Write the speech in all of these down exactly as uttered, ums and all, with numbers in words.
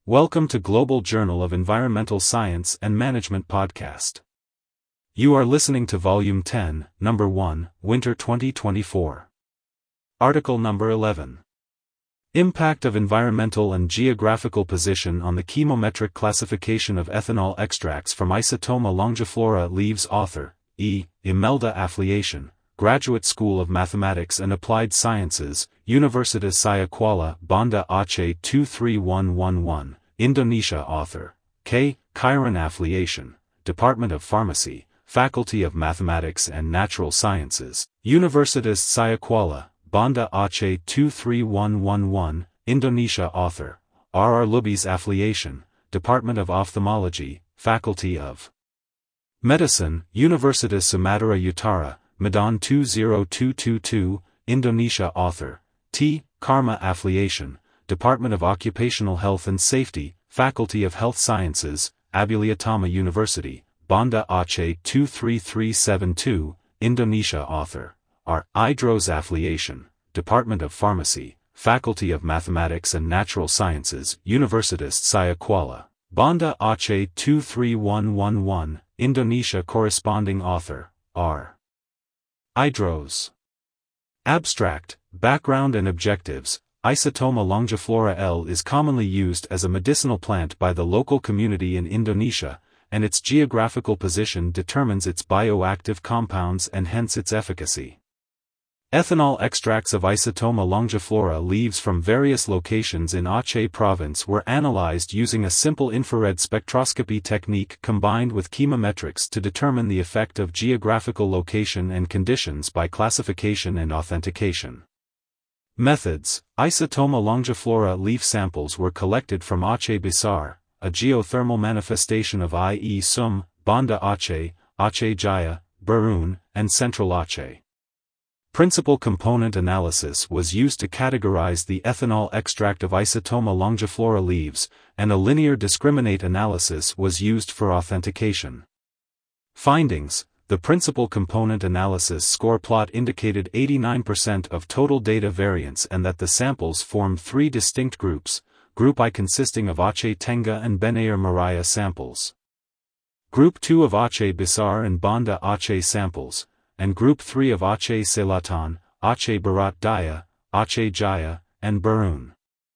Welcome to Global Journal of Environmental Science and Management podcast. You are listening to Volume ten, Number one, Winter twenty twenty-four. Article Number eleven. Impact of Environmental and Geographical Position on the Chemometric Classification of Ethanol Extracts from Isotoma longiflora Leaves Author, E. Imelda Affiliation, Graduate School of Mathematics and Applied Sciences, Universitas Saya Kuala, Banda Aceh two three one one one, Indonesia. Author, K. Khairan Affiliation, Department of Pharmacy, Faculty of Mathematics and Natural Sciences, Universitas Saya Kuala, Banda Aceh two three one one one, Indonesia. Author, R. R. Lubis Affiliation, Department of Ophthalmology, Faculty of Medicine, Universitas Sumatera Utara, Medan two zero two two two, Indonesia. Author, T. Karma Affiliation, Department of Occupational Health and Safety, Faculty of Health Sciences, Abdiatama University, Banda Aceh two three three seven two, Indonesia. Author, R. Idros Affiliation, Department of Pharmacy, Faculty of Mathematics and Natural Sciences, Universitas Saya Kuala, Banda Aceh two three one one one, Indonesia. Corresponding author, R. Idros. Abstract, Background and Objectives. Isotoma longiflora L is commonly used as a medicinal plant by the local community in Indonesia, and its geographical position determines its bioactive compounds and hence its efficacy. Ethanol extracts of Isotoma longiflora leaves from various locations in Aceh province were analyzed using a simple infrared spectroscopy technique combined with chemometrics to determine the effect of geographical location and conditions by classification and authentication. Methods: Isotoma longiflora leaf samples were collected from Aceh Besar, a geothermal manifestation of I E Sum, Banda Aceh, Aceh Jaya, Berun, and Central Aceh. Principal component analysis was used to categorize the ethanol extract of Isotoma longiflora leaves, and a linear discriminate analysis was used for authentication. Findings: the principal component analysis score plot indicated eighty-nine percent of total data variance and that the samples formed three distinct groups, Group I consisting of Aceh Tengah and Benair Maraya samples, Group two of Aceh Besar and Banda Aceh samples, and Group three of Aceh Selatan, Aceh Barat Daya, Aceh Jaya, and Berun.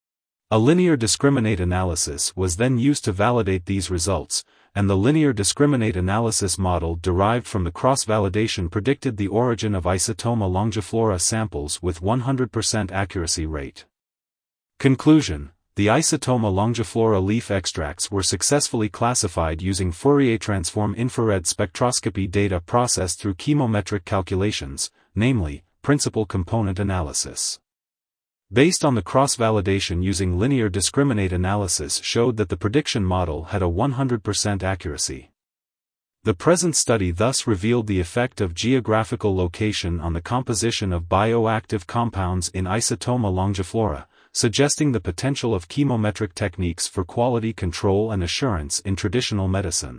A linear discriminate analysis was then used to validate these results, and the linear discriminate analysis model derived from the cross-validation predicted the origin of Isotoma longiflora samples with one hundred percent accuracy rate. Conclusion: the Isotoma longiflora leaf extracts were successfully classified using Fourier transform infrared spectroscopy data processed through chemometric calculations, namely, principal component analysis. Based on the cross-validation using linear discriminate analysis showed that the prediction model had a one hundred percent accuracy. The present study thus revealed the effect of geographical location on the composition of bioactive compounds in Isotoma longiflora, suggesting the potential of chemometric techniques for quality control and assurance in traditional medicine.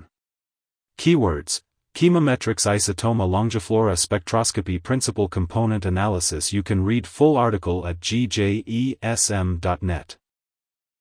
Keywords: Chemometrics Isotoma longiflora spectroscopy principal component analysis. You can read full article at g j e s m dot net.